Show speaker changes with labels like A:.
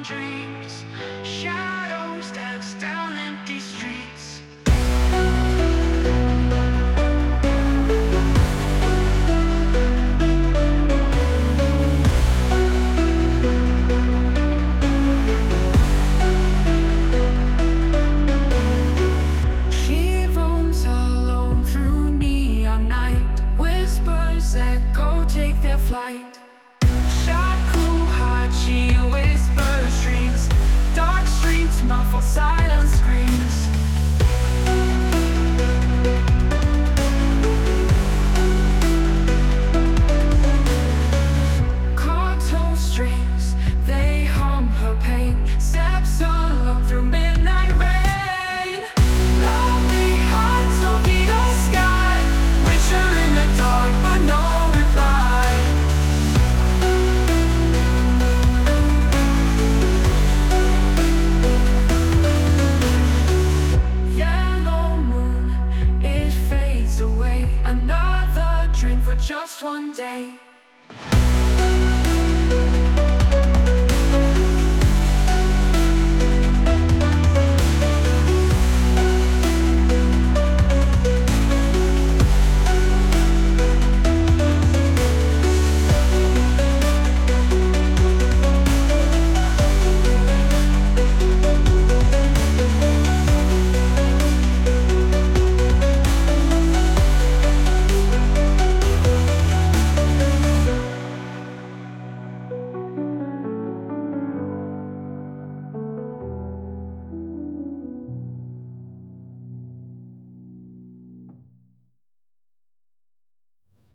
A: in dreams. Shadows dance down empty streets. She roams alone through neon night. Whispers echo, take their flight. Shakuhachi whispers dreams. Dark streets muffle silent screams.